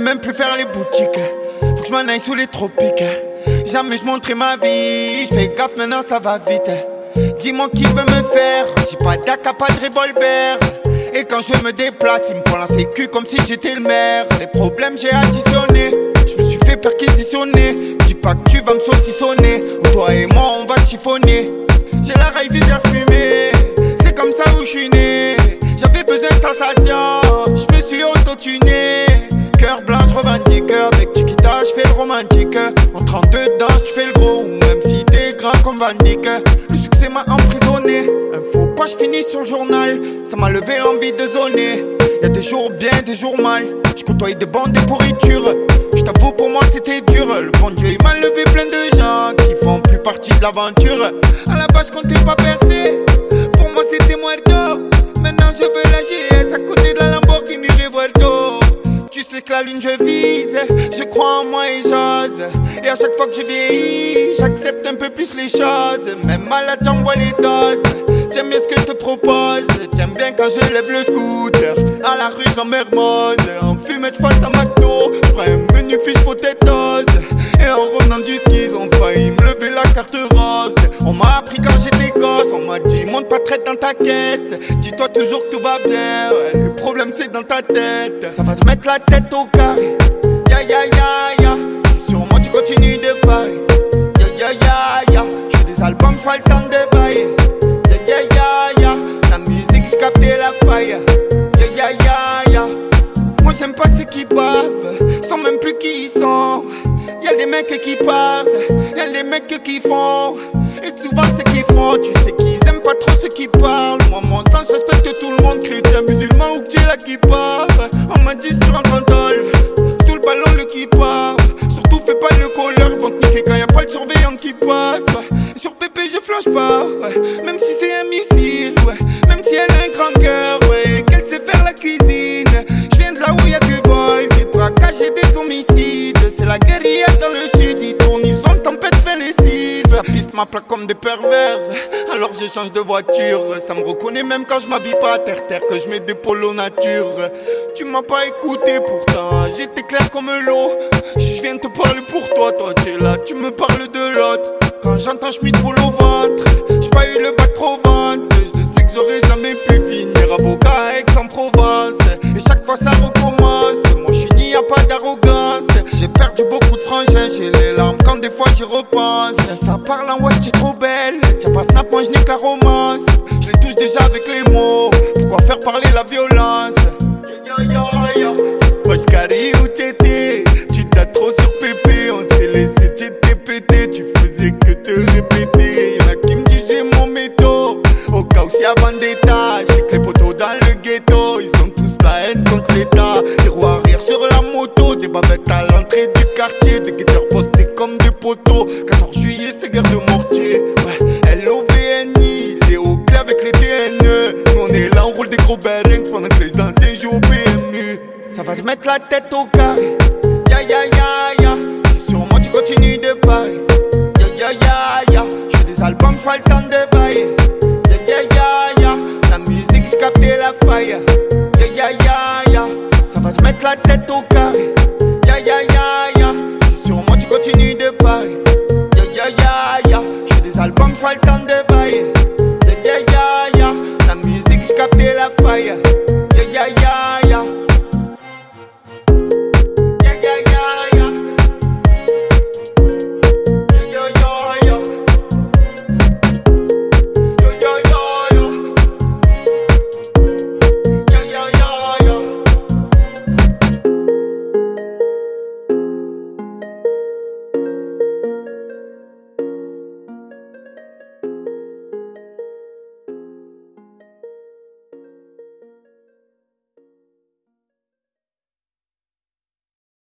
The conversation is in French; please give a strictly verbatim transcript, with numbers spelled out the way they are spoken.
même plus faire les boutiques. Faut que je m'en aille sous les tropiques. Jamais je montrais ma vie, je fais gaffe maintenant ça va vite. Dis-moi qui veut me faire, j'ai pas d'A K, pas de revolver. Et quand je me déplace, il me prend la sécu comme si j'étais le maire. Les problèmes j'ai additionné, je me suis fait perquisitionner. Dis pas que tu vas me saucissonner, ou toi et moi on va chiffonner. J'ai la raille visère fumée, c'est comme ça où je suis né. J'avais besoin de sensation, je me suis auto-tuné. Cœur blanc, je revendique, avec Chiquita je fais le romantique. En trente-deux danses, tu fais le gros, ou même si t'es grand comme Van Dyck. Le succès m'a emprisonné, un faux pas, je finis sur le journal. Ça m'a levé l'envie de zoner. Y'a des jours bien, des jours mal. Je côtoie des bandes de pourriture. Je t'avoue pour moi c'était dur. Le bon Dieu il m'a levé plein de gens qui font plus partie de l'aventure. À la base je comptais pas percer, pour moi c'était muerto. Maintenant je veux la G S à côté de la Lamborghini Revuelto. Tu sais que la lune je vise, je crois en moi et j'ose. Et à chaque fois que je vieillis, j'accepte un peu plus les choses. Même malade j'envoie les doses. J'aime bien ce que je te propose. J'aime bien quand je lève le scooter à la rue j'en mermose. En fumette je passe à McDo, je prends un menu fish potatoes. Et en revenant du ski ils ont failli me lever la carte rose. On m'a appris quand j'étais gosse, on m'a dit monte pas traite dans ta caisse. Dis-toi toujours que tout va bien, ouais, le problème c'est dans ta tête. Ça va te mettre la tête au carré. Ya ya ya ya, si sur moi tu continues de parler. Ya ya ya ya, je fais des albums, je le temps de bailler. Ya ya ya ya, la musique je captais la faille. Ya ya ya ya, moi j'aime pas ceux qui bavent, sans même plus qui ils sont. Y'a des mecs qui parlent, y'a des mecs qui font. Et souvent ceux qui font, tu sais qu'ils aiment pas trop ceux qui parlent. Moi mon sens, je respecte tout le monde, chrétien, musulman ou que tu es là qui parle. On m'a dit si tu rentres en tôle, tout le ballon le qui part. Surtout fais pas le colleur, ils vont te niquer quand y'a pas le surveillant qui passe. Et sur Pépé je flanche pas, ouais. Même si c'est un missile, ouais. Même si elle a un grand cœur, ouais. Qu'elle sait faire la cuisine. Je viens de là où y'a du vol, des braquages et des homicides. C'est la guérilla dans le sud, ils tournent, ils sont tempête fait lessive. Ça piste ma plaque comme des pervers, alors je change de voiture. Ça me reconnaît même quand je m'habille pas à terre-terre, que je mets des polos nature. Tu m'as pas écouté pourtant, j'étais clair comme l'eau. Je viens te parler pour toi, toi t'es là, tu me parles de l'autre. Quand j'entends je roule au ventre, j'ai pas eu le bac pro vente. Je sais que j'aurais jamais pu finir avocat à Aix-en-Provence. Et chaque fois ça recommence, moi je suis ni y'a pas d'arrogance. J'ai perdu beaucoup de frangins, j'ai les larmes quand des fois j'y repense. Ça parle en wesh, t'es trop belle, tiens pas snap, moi je nique la romance. Je les touche déjà avec les mots, pourquoi faire parler la violence? Yo yo yo yo, wesh Carré où t'étais? Tu t'as trop sur Pépé, on s'est laissé, t'étais pété. Tu faisais que te répéter, y'en a qui me disent j'ai mon métaux. Au cas où s'il y a vendetta, j'ai que les potos dans le ghetto. Ils ont tous la haine contre l'état. Des roues arrière sur la moto, des bavettes à l'entrée du quartier. Des guetteurs postés comme des poteaux. quatorze juillet c'est guerre de mortier, ouais. L O V N I, les hauts clés avec les D N E. Nous on est là, on roule des gros bearings pendant que les anciens jouent au P M U. Ça va te mettre la tête au carré. Ya ya ya ya, si sur moi tu continues de parler. Ya ya ya ya, je fais des albums, je le temps de bailler. Ya ya ya ya, la musique je captais la faille. Ya ya ya ya, ça va te mettre la tête au carré. Ya ya ya ya, si sur moi tu continues de parler. Ya ya ya ya, je fais des albums, je le temps de bailler.